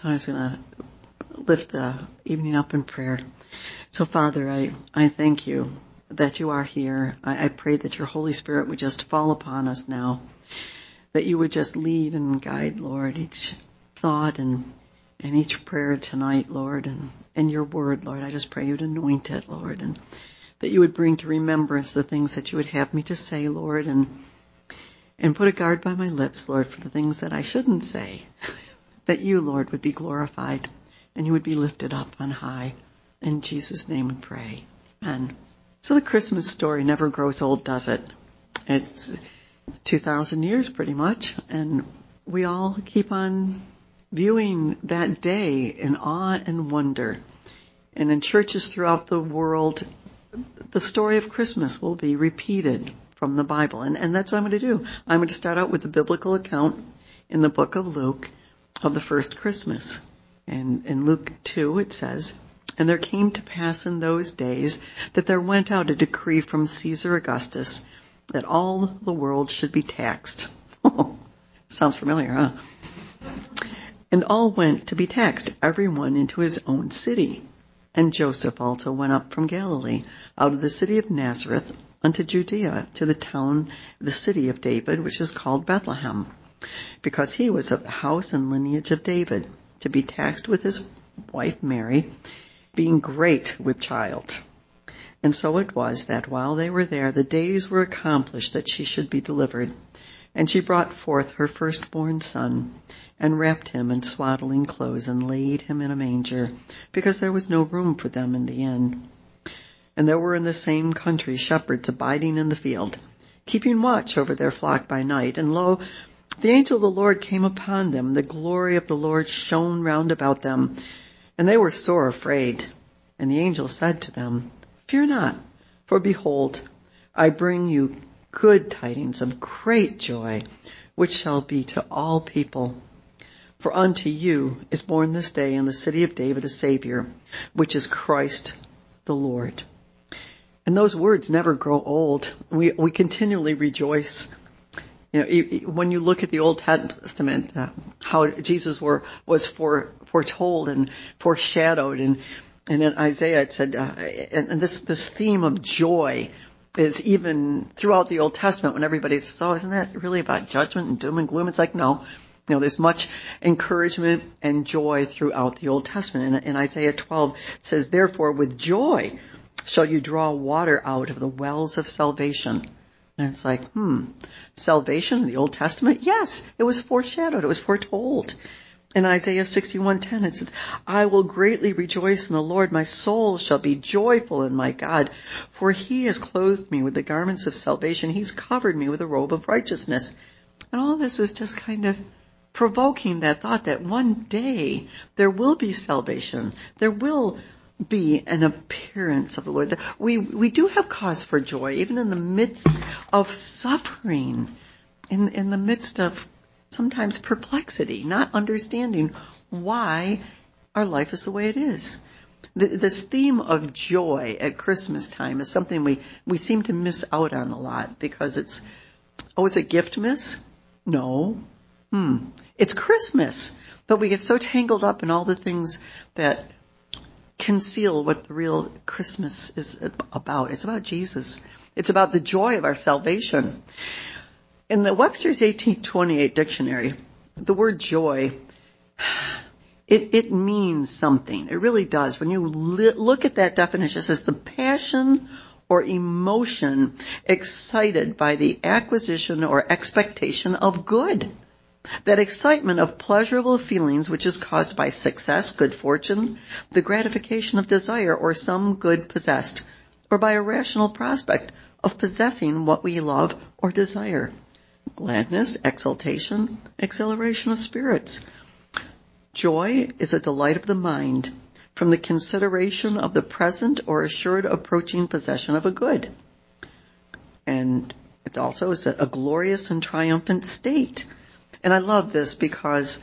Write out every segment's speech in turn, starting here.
So I was going to lift the evening up in prayer. So Father, I thank you that you are here. I pray that your Holy Spirit would just fall upon us now, that you would just lead and guide, Lord, each thought and each prayer tonight, Lord, and your word, Lord. I just pray you'd anoint it, Lord, and that you would bring to remembrance the things that you would have me to say, Lord, and put a guard by my lips, Lord, for the things that I shouldn't say, that you, Lord, would be glorified and you would be lifted up on high. In Jesus' name we pray. Amen. So the Christmas story never grows old, does it? It's 2,000 years pretty much, and we all keep on viewing that day in awe and wonder. And in churches throughout the world, the story of Christmas will be repeated from the Bible. And that's what I'm going to do. I'm going to start out with a biblical account in the book of Luke of the first Christmas. And in Luke 2 it says, "And there came to pass in those days that there went out a decree from Caesar Augustus that all the world should be taxed." Sounds familiar, huh? "And all went to be taxed, every one into his own city. And Joseph also went up from Galilee, out of the city of Nazareth, unto Judea, to the town, the city of David, which is called Bethlehem, because he was of the house and lineage of David, to be taxed with his wife Mary, being great with child. And so it was that while they were there, the days were accomplished that she should be delivered. And she brought forth her firstborn son, and wrapped him in swaddling clothes, and laid him in a manger, because there was no room for them in the inn. And there were in the same country shepherds abiding in the field, keeping watch over their flock by night. And lo, the angel of the Lord came upon them, the glory of the Lord shone round about them, and they were sore afraid. And the angel said to them, Fear not, for behold, I bring you good tidings of great joy, which shall be to all people. For unto you is born this day in the city of David a Savior, which is Christ the Lord." And those words never grow old. We continually rejoice. You know, when you look at the Old Testament, how Jesus was foretold and foreshadowed, and in Isaiah it said, and this theme of joy is even throughout the Old Testament when everybody says, "Oh, isn't that really about judgment and doom and gloom?" It's like, no. You know, there's much encouragement and joy throughout the Old Testament. In Isaiah 12, it says, "Therefore, with joy shall you draw water out of the wells of salvation." And it's like, salvation in the Old Testament? Yes, it was foreshadowed. It was foretold. In Isaiah 61:10, it says, "I will greatly rejoice in the Lord. My soul shall be joyful in my God, for he has clothed me with the garments of salvation. He's covered me with a robe of righteousness." And all this is just kind of provoking that thought that one day there will be salvation. There will be an appearance of the Lord. We do have cause for joy, even in the midst of suffering, in the midst of sometimes perplexity, not understanding why our life is the way it is. This theme of joy at Christmas time is something we seem to miss out on a lot, because it's, is it Giftmas? No. It's Christmas. But we get so tangled up in all the things that conceal what the real Christmas is about. It's about Jesus. It's about the joy of our salvation. In the Webster's 1828 dictionary, the word joy, it means something. It really does. When you look at that definition, it says the passion or emotion excited by the acquisition or expectation of good. That excitement of pleasurable feelings which is caused by success, good fortune, the gratification of desire or some good possessed, or by a rational prospect of possessing what we love or desire. Gladness, exultation, exhilaration of spirits. Joy is a delight of the mind from the consideration of the present or assured approaching possession of a good. And it also is a glorious and triumphant state. And I love this because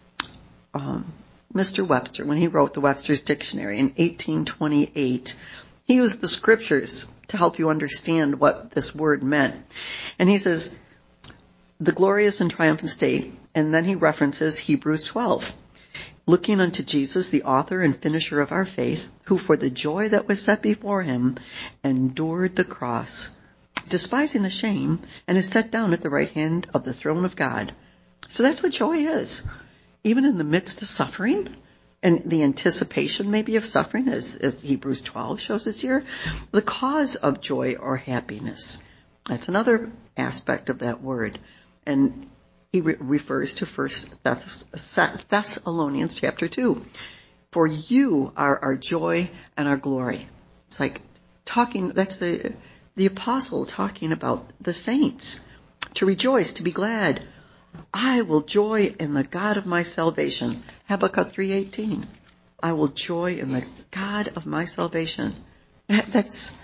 Mr. Webster, when he wrote the Webster's Dictionary in 1828, he used the scriptures to help you understand what this word meant. And he says, the glorious and triumphant state, and then he references Hebrews 12. looking unto Jesus, the author and finisher of our faith, who for the joy that was set before him endured the cross, despising the shame, and is set down at the right hand of the throne of God. So that's what joy is. Even in the midst of suffering, and the anticipation maybe of suffering, as Hebrews 12 shows us here, the cause of joy or happiness. That's another aspect of that word. And he refers to 1 Thessalonians chapter 2. For you are our joy and our glory. It's like talking, that's the apostle talking about the saints. To rejoice, to be glad. I will joy in the God of my salvation. Habakkuk 3:18. I will joy in the God of my salvation. That's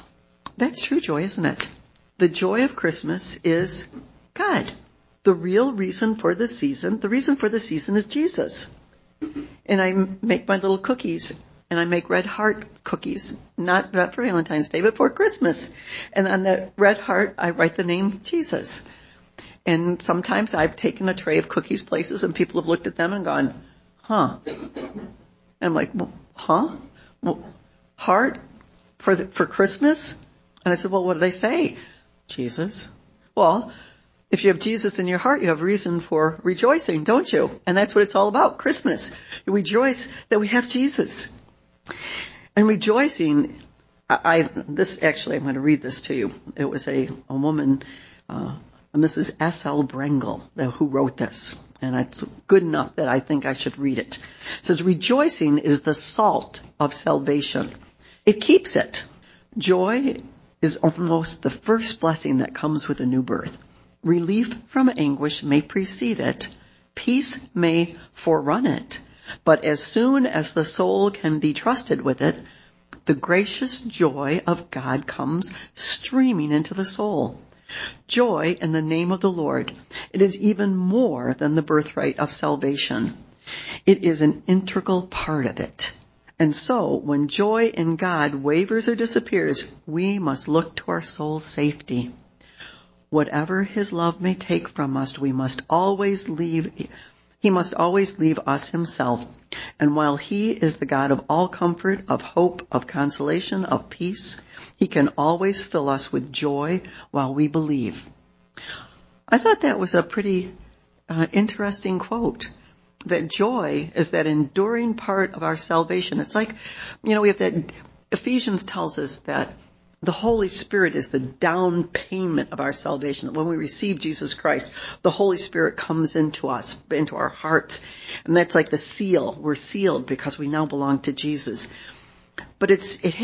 true joy, isn't it? The joy of Christmas is God. The reason for the season is Jesus. And I make my little cookies, and I make red heart cookies, not for Valentine's Day, but for Christmas. And on that red heart, I write the name Jesus. And sometimes I've taken a tray of cookies places, and people have looked at them and gone, huh? And I'm like, well, huh? Well, heart for Christmas? And I said, well, what do they say? Jesus. Well, if you have Jesus in your heart, you have reason for rejoicing, don't you? And that's what it's all about, Christmas. You rejoice that we have Jesus. And rejoicing, I'm going to read this to you. It was a woman, Mrs. S.L. Brengel, who wrote this. And it's good enough that I think I should read it. It says, rejoicing is the salt of salvation. It keeps it. Joy is almost the first blessing that comes with a new birth. Relief from anguish may precede it. Peace may forerun it. But as soon as the soul can be trusted with it, the gracious joy of God comes streaming into the soul. Joy in the name of the Lord. It is even more than the birthright of salvation. It is an integral part of it. And so, when joy in God wavers or disappears, we must look to our soul's safety. Whatever his love may take from us, he must always leave us himself. And while he is the God of all comfort, of hope, of consolation, of peace, he can always fill us with joy while we believe. I thought that was a pretty interesting quote. That joy is that enduring part of our salvation. It's like, we have that, Ephesians tells us that the Holy Spirit is the down payment of our salvation. When we receive Jesus Christ, the Holy Spirit comes into us, into our hearts. And that's like the seal. We're sealed because we now belong to Jesus. But it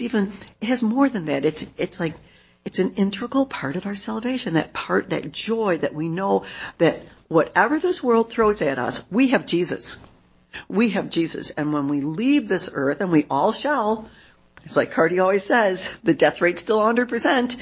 has more than that. It's like, it's an integral part of our salvation. That joy that we know that whatever this world throws at us, we have Jesus. We have Jesus. And when we leave this earth, and we all shall, it's like Cardi always says, the death rate's still 100%.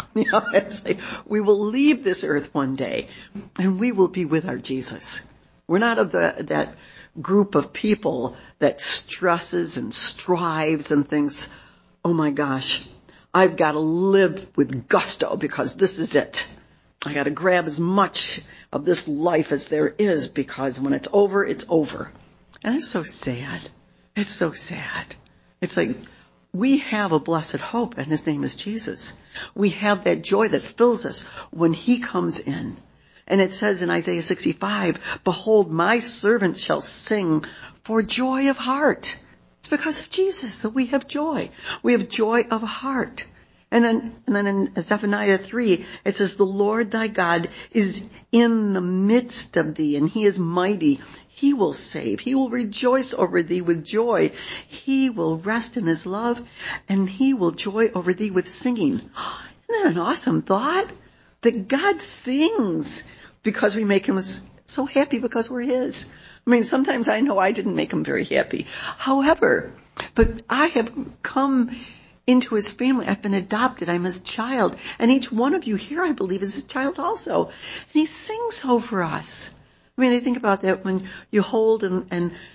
It's like we will leave this earth one day, and we will be with our Jesus. We're not of that group of people that stresses and strives and thinks, oh my gosh, I've got to live with gusto because this is it. I got to grab as much of this life as there is because when it's over, it's over. And it's so sad. It's so sad. It's like, we have a blessed hope, and his name is Jesus. We have that joy that fills us when he comes in. And it says in Isaiah 65, behold, my servants shall sing for joy of heart. It's because of Jesus that we have joy. We have joy of heart. And then in Zephaniah 3, it says, the Lord thy God is in the midst of thee, and he is mighty. He will save. He will rejoice over thee with joy. He will rest in his love, and he will joy over thee with singing. Isn't that an awesome thought? That God sings because we make him so happy because we're his. I mean, sometimes I know I didn't make him very happy. However, but I have come into his family. I've been adopted. I'm his child. And each one of you here, I believe, is his child also. And he sings over us. I mean, I think about that when you hold and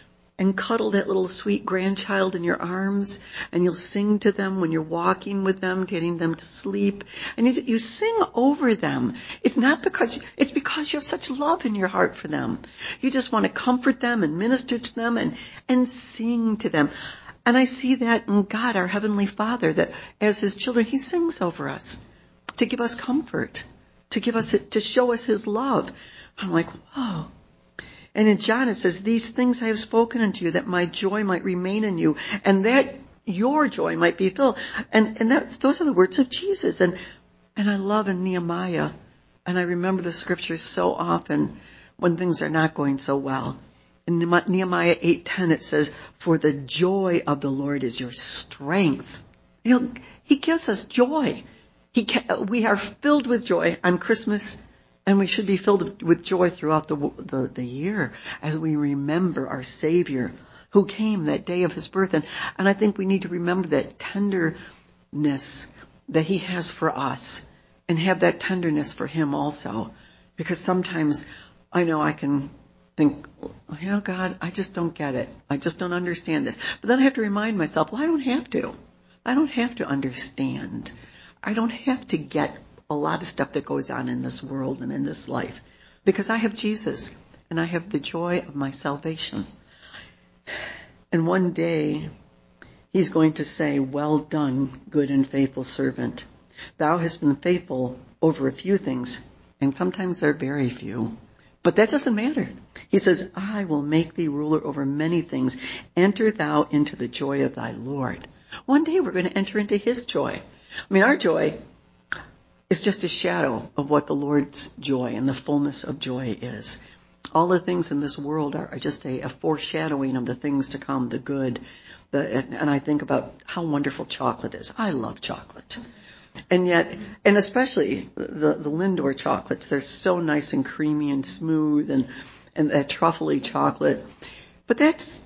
and cuddle that little sweet grandchild in your arms, and you'll sing to them when you're walking with them, getting them to sleep, and you sing over them. It's because you have such love in your heart for them. You just want to comfort them and minister to them and sing to them. And I see that in God, our Heavenly Father, that as His children, He sings over us to give us comfort, to show us His love. I'm like, whoa. And in John it says, these things I have spoken unto you, that my joy might remain in you, and that your joy might be filled. And those are the words of Jesus. And I love in Nehemiah, and I remember the scriptures so often when things are not going so well. In Nehemiah 8:10 it says, for the joy of the Lord is your strength. He gives us joy. We are filled with joy on Christmas, and we should be filled with joy throughout the year as we remember our Savior who came that day of His birth. And I think we need to remember that tenderness that He has for us and have that tenderness for Him also. Because sometimes I know I can think, God, I just don't get it. I just don't understand this. But then I have to remind myself, well, I don't have to. I don't have to understand. I don't have to get a lot of stuff that goes on in this world and in this life, because I have Jesus and I have the joy of my salvation. And one day He's going to say, well done, good and faithful servant. Thou hast been faithful over a few things, and sometimes they're very few, but that doesn't matter. He says, I will make thee ruler over many things. Enter thou into the joy of thy Lord. One day we're going to enter into His joy. I mean, our joy is just a shadow of what the Lord's joy and the fullness of joy is. All the things in this world are just a foreshadowing of the things to come, the good. And I think about how wonderful chocolate is. I love chocolate. And especially the Lindor chocolates, they're so nice and creamy and smooth, and that truffly chocolate. But that's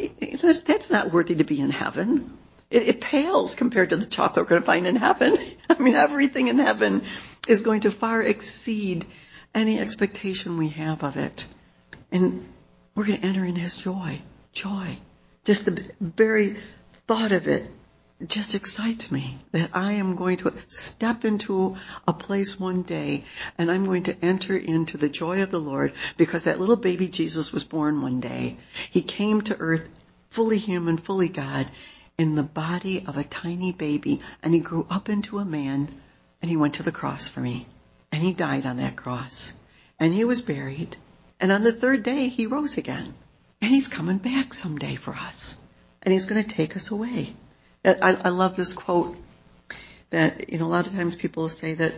not worthy to be in heaven. It pales compared to the chocolate we're going to find in heaven. I mean, everything in heaven is going to far exceed any expectation we have of it. And we're going to enter in His joy. Joy. Just the very thought of it just excites me, that I am going to step into a place one day and I'm going to enter into the joy of the Lord, because that little baby Jesus was born one day. He came to earth fully human, fully God, in the body of a tiny baby, and He grew up into a man, and He went to the cross for me, and He died on that cross, and He was buried, and on the third day He rose again, and He's coming back someday for us, and He's going to take us away. I love this quote that, a lot of times people say that,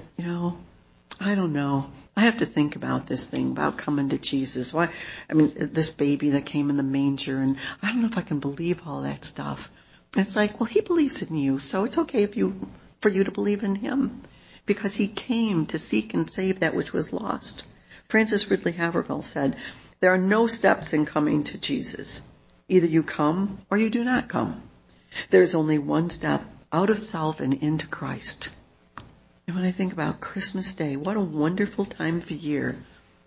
I don't know, I have to think about this thing about coming to Jesus. Why? I mean, this baby that came in the manger, and I don't know if I can believe all that stuff. It's like, well, He believes in you, so it's okay for you to believe in Him, because He came to seek and save that which was lost. Francis Ridley Havergal said, there are no steps in coming to Jesus. Either you come or you do not come. There is only one step, out of self and into Christ. And when I think about Christmas Day, what a wonderful time of year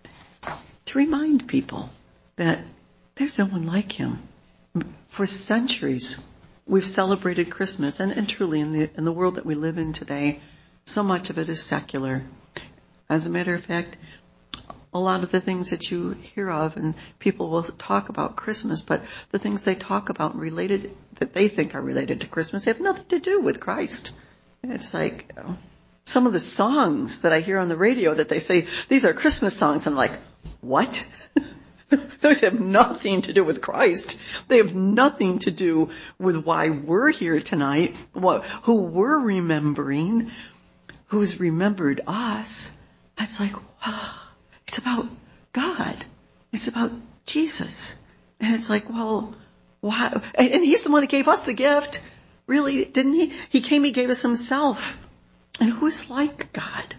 to remind people that there's no one like Him. For centuries, we've celebrated Christmas, and truly in the world that we live in today, so much of it is secular. As a matter of fact, a lot of the things that you hear of, and people will talk about Christmas, but the things they talk about that they think are related to Christmas have nothing to do with Christ. And it's like some of the songs that I hear on the radio that they say, these are Christmas songs. I'm like, what? Those have nothing to do with Christ. They have nothing to do with why we're here tonight, who we're remembering, who's remembered us. It's like, wow, it's about God. It's about Jesus. And it's like, well, why? And He's the one that gave us the gift. Really, didn't He? He came, He gave us Himself. And who is like God?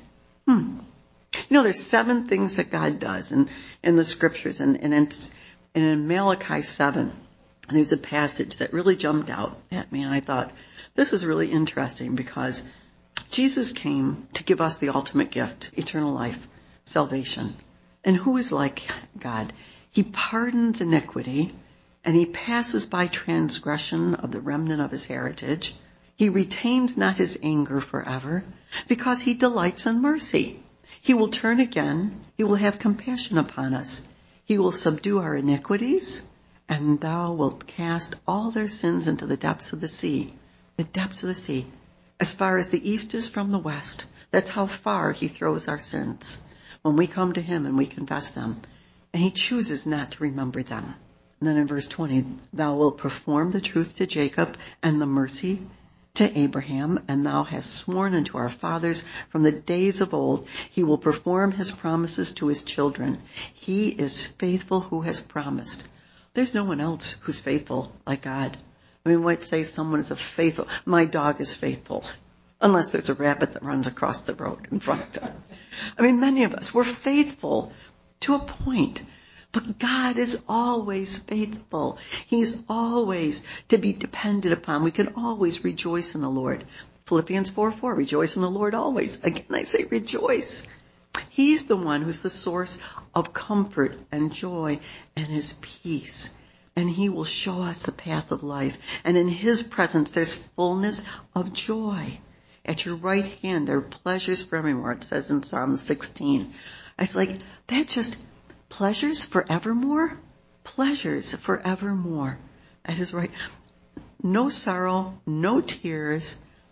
There's 7 things that God does in the scriptures. And in Malachi 7, there's a passage that really jumped out at me. And I thought, this is really interesting, because Jesus came to give us the ultimate gift, eternal life, salvation. And who is like God? He pardons iniquity and he passes by transgression of the remnant of his heritage. He retains not his anger forever, because he delights in mercy. He will turn again. He will have compassion upon us. He will subdue our iniquities, and thou wilt cast all their sins into the depths of the sea. The depths of the sea. As far as the east is from the west. That's how far he throws our sins. When we come to him and we confess them. And he chooses not to remember them. And then in verse 20, thou wilt perform the truth to Jacob and the mercy to Abraham, and thou hast sworn unto our fathers from the days of old. He will perform his promises to his children. He is faithful who has promised. There's no one else who's faithful like God. I mean, we might say someone is my dog is faithful, unless there's a rabbit that runs across the road in front of them. I mean, many of us, we're faithful to a point. But God is always faithful. He's always to be depended upon. We can always rejoice in the Lord. Philippians 4:4, rejoice in the Lord always. Again, I say rejoice. He's the one who's the source of comfort and joy and his peace. And he will show us the path of life. And in his presence, there's fullness of joy. At your right hand, there are pleasures forevermore, it says in Psalm 16. It's like, that just... pleasures forevermore? Pleasures forevermore. At his right. No sorrow, no tears,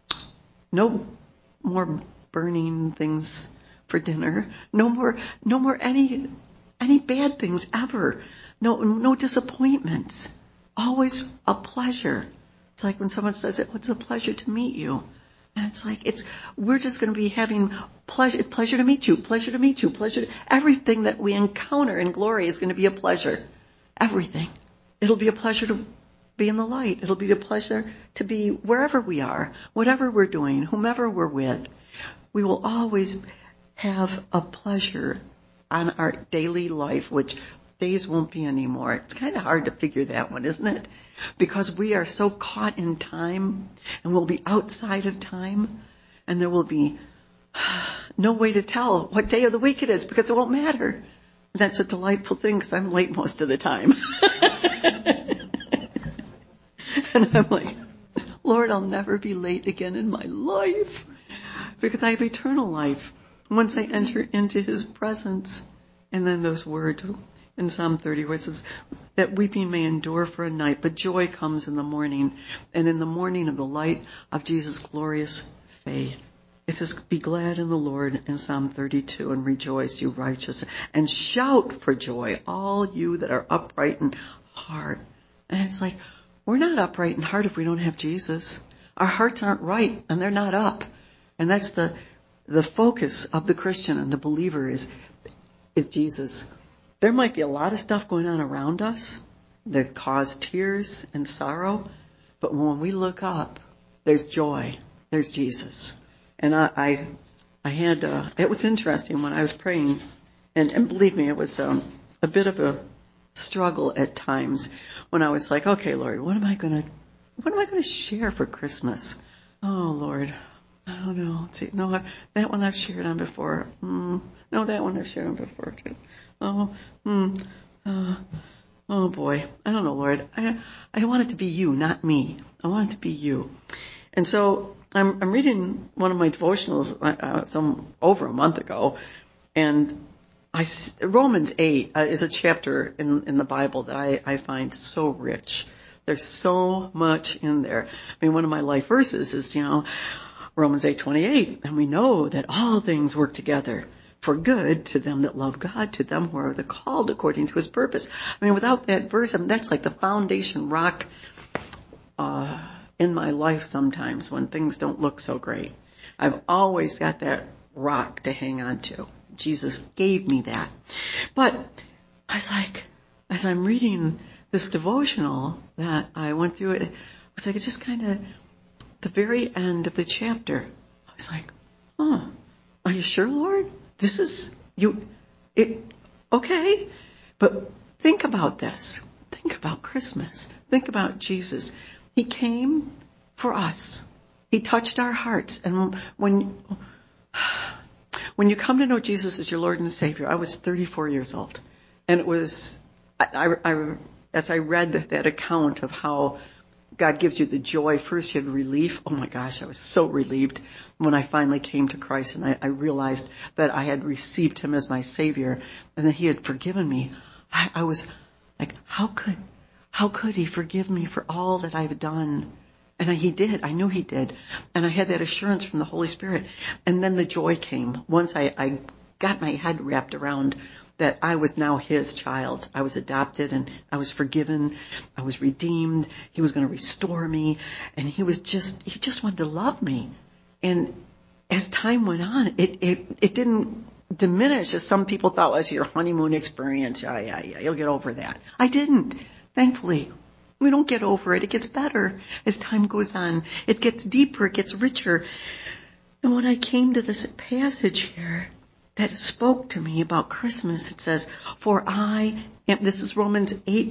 no more burning things for dinner, no more any bad things ever. No disappointments. Always a pleasure. It's like when someone says, it's a pleasure to meet you. And it's like, we're just going to be having pleasure to meet you, everything that we encounter in glory is going to be a pleasure. Everything. It'll be a pleasure to be in the light. It'll be a pleasure to be wherever we are, whatever we're doing, whomever we're with. We will always have a pleasure on our daily life, which days won't be anymore. It's kind of hard to figure that one, isn't it? Because we are so caught in time, and we'll be outside of time, and there will be no way to tell what day of the week it is, because it won't matter. That's a delightful thing, because I'm late most of the time. And I'm like, Lord, I'll never be late again in my life, because I have eternal life once I enter into his presence. And then those words in Psalm 30 where it says that weeping may endure for a night, but joy comes in the morning. And in the morning of the light of Jesus' glorious faith. It says, be glad in the Lord in Psalm 32 and rejoice, you righteous, and shout for joy, all you that are upright in heart. And it's like, we're not upright in heart if we don't have Jesus. Our hearts aren't right and they're not up. And that's the focus of the Christian and the believer is Jesus. There might be a lot of stuff going on around us that cause tears and sorrow, but when we look up, there's joy. There's Jesus. And I had, it was interesting when I was praying, and believe me, it was a bit of a struggle at times when I was like, okay, Lord, what am I going to share for Christmas? Oh, Lord, I don't know. Let's see. No, that one I've shared on before. No, that one I've shared on before too. Oh boy. I don't know, Lord. I want it to be you, not me. I want it to be you. And so I'm reading one of my devotionals over a month ago, and Romans 8 is a chapter in the Bible that I find so rich. There's so much in there. I mean, one of my life verses is, Romans 8:28, and we know that all things work together for good to them that love God, to them who are the called according to his purpose. I mean, without that verse, that's like the foundation rock in my life sometimes when things don't look so great. I've always got that rock to hang on to. Jesus gave me that. But I was like, as I'm reading this devotional that I went through, it was like it just kind of, the very end of the chapter, I was like, are you sure, Lord? This is, okay. But think about this. Think about Christmas. Think about Jesus. He came for us. He touched our hearts. And when you come to know Jesus as your Lord and Savior, I was 34 years old. And it was, as I read that account of how God gives you the joy, first you had relief. Oh my gosh, I was so relieved when I finally came to Christ and I realized that I had received him as my Savior and that he had forgiven me. I was like, how could he forgive me for all that I've done? And he did. I knew he did. And I had that assurance from the Holy Spirit. And then the joy came once I got my head wrapped around that I was now his child. I was adopted and I was forgiven. I was redeemed. He was going to restore me. And he just wanted to love me. And as time went on, it didn't diminish as some people thought was your honeymoon experience. Yeah, you'll get over that. I didn't, thankfully. We don't get over it. It gets better as time goes on. It gets deeper. It gets richer. And when I came to this passage here that spoke to me about Christmas, it says, for I am, this is Romans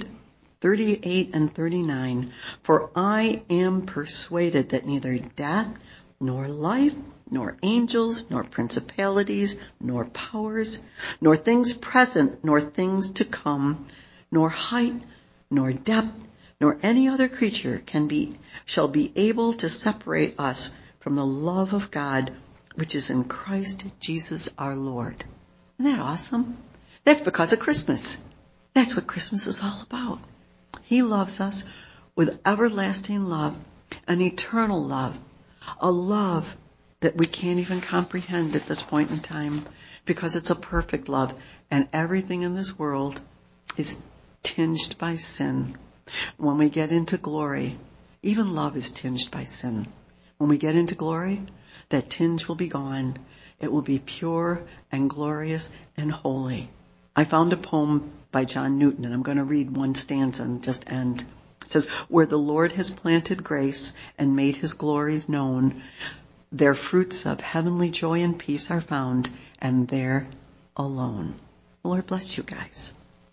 8:38 and 39, for I am persuaded that neither death, nor life, nor angels, nor principalities, nor powers, nor things present, nor things to come, nor height, nor depth, nor any other creature shall be able to separate us from the love of God, which is in Christ Jesus our Lord. Isn't that awesome? That's because of Christmas. That's what Christmas is all about. He loves us with everlasting love, an eternal love, a love that we can't even comprehend at this point in time because it's a perfect love, and everything in this world is tinged by sin. When we get into glory, even love is tinged by sin. When we get into glory, that tinge will be gone. It will be pure and glorious and holy. I found a poem by John Newton, and I'm going to read one stanza and just end. It says, where the Lord has planted grace and made his glories known, their fruits of heavenly joy and peace are found, and there alone. The Lord bless you guys.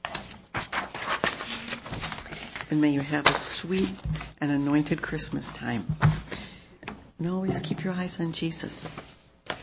And may you have a sweet and anointed Christmas time. And always keep your eyes on Jesus.